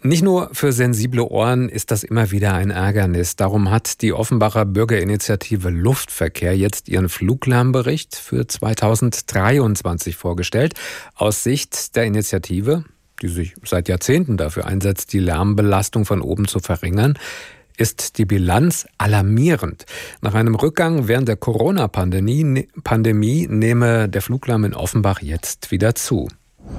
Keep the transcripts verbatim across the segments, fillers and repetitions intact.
Nicht nur für sensible Ohren ist das immer wieder ein Ärgernis. Darum hat die Offenbacher Bürgerinitiative Luftverkehr jetzt ihren Fluglärmbericht für zweitausenddreiundzwanzig vorgestellt. Aus Sicht der Initiative, die sich seit Jahrzehnten dafür einsetzt, die Lärmbelastung von oben zu verringern, ist die Bilanz alarmierend. Nach einem Rückgang während der Corona-Pandemie Pandemie nehme der Fluglärm in Offenbach jetzt wieder zu.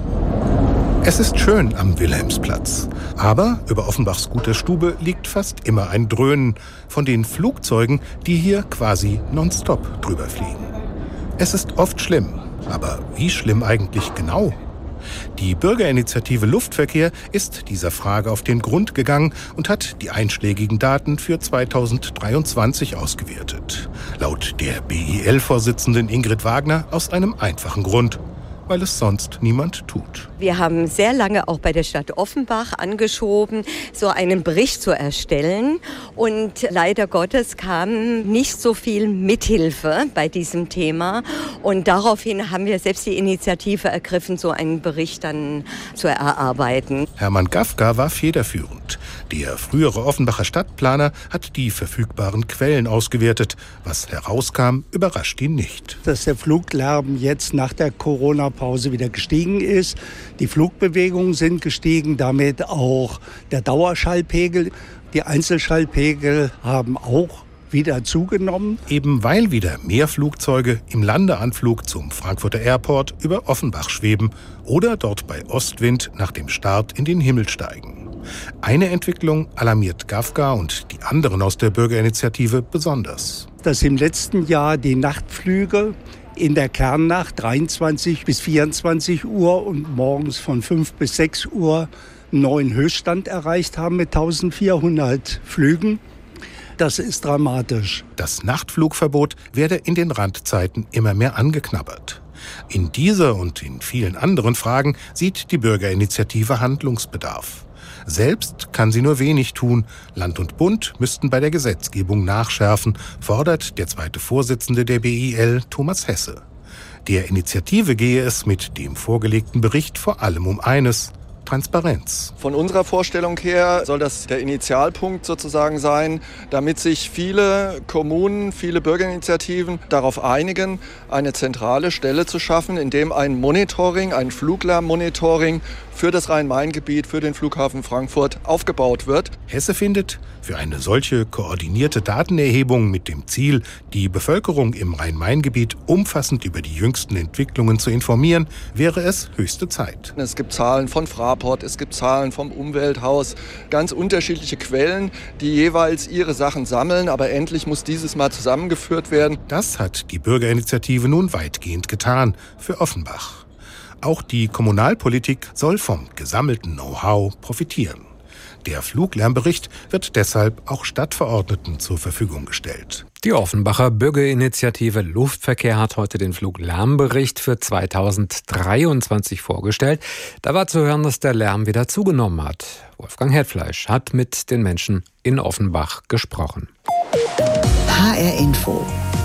Es ist schön am Wilhelmsplatz, aber über Offenbachs guter Stube liegt fast immer ein Dröhnen von den Flugzeugen, die hier quasi nonstop drüber fliegen. Es ist oft schlimm, aber wie schlimm eigentlich genau? Die Bürgerinitiative Luftverkehr ist dieser Frage auf den Grund gegangen und hat die einschlägigen Daten für zweitausenddreiundzwanzig ausgewertet. Laut der B I L-Vorsitzenden Ingrid Wagner aus einem einfachen Grund: weil es sonst niemand tut. Wir haben sehr lange auch bei der Stadt Offenbach angeschoben, so einen Bericht zu erstellen. Und leider Gottes kam nicht so viel Mithilfe bei diesem Thema. Und daraufhin haben wir selbst die Initiative ergriffen, so einen Bericht dann zu erarbeiten. Hermann Gafka war federführend. Der frühere Offenbacher Stadtplaner hat die verfügbaren Quellen ausgewertet. Was herauskam, überrascht ihn nicht. Dass der Fluglärm jetzt nach der Corona-Pause wieder gestiegen ist. Die Flugbewegungen sind gestiegen, damit auch der Dauerschallpegel. Die Einzelschallpegel haben auch wieder zugenommen. Eben weil wieder mehr Flugzeuge im Landeanflug zum Frankfurter Airport über Offenbach schweben oder dort bei Ostwind nach dem Start in den Himmel steigen. Eine Entwicklung alarmiert Gafka und die anderen aus der Bürgerinitiative besonders. Dass im letzten Jahr die Nachtflüge in der Kernnacht dreiundzwanzig bis vierundzwanzig Uhr und morgens von fünf bis sechs Uhr einen neuen Höchststand erreicht haben mit eintausendvierhundert Flügen. Das ist dramatisch. Das Nachtflugverbot werde in den Randzeiten immer mehr angeknabbert. In dieser und in vielen anderen Fragen sieht die Bürgerinitiative Handlungsbedarf. Selbst kann sie nur wenig tun. Land und Bund müssten bei der Gesetzgebung nachschärfen, fordert der zweite Vorsitzende der B I L, Thomas Hesse. Der Initiative gehe es mit dem vorgelegten Bericht vor allem um eines: Transparenz. Von unserer Vorstellung her soll das der Initialpunkt sozusagen sein, damit sich viele Kommunen, viele Bürgerinitiativen darauf einigen, eine zentrale Stelle zu schaffen, in dem ein Monitoring, ein Fluglärmmonitoring für das Rhein-Main-Gebiet, für den Flughafen Frankfurt aufgebaut wird. Hesse findet, für eine solche koordinierte Datenerhebung mit dem Ziel, die Bevölkerung im Rhein-Main-Gebiet umfassend über die jüngsten Entwicklungen zu informieren, wäre es höchste Zeit. Es gibt Zahlen von Fraport, es gibt Zahlen vom Umwelthaus, ganz unterschiedliche Quellen, die jeweils ihre Sachen sammeln, aber endlich muss dieses mal zusammengeführt werden. Das hat die Bürgerinitiative nun weitgehend getan für Offenbach. Auch die Kommunalpolitik soll vom gesammelten Know-how profitieren. Der Fluglärmbericht wird deshalb auch Stadtverordneten zur Verfügung gestellt. Die Offenbacher Bürgerinitiative Luftverkehr hat heute den Fluglärmbericht für zweitausenddreiundzwanzig vorgestellt. Da war zu hören, dass der Lärm wieder zugenommen hat. Wolfgang Hetfleisch hat mit den Menschen in Offenbach gesprochen. H R Info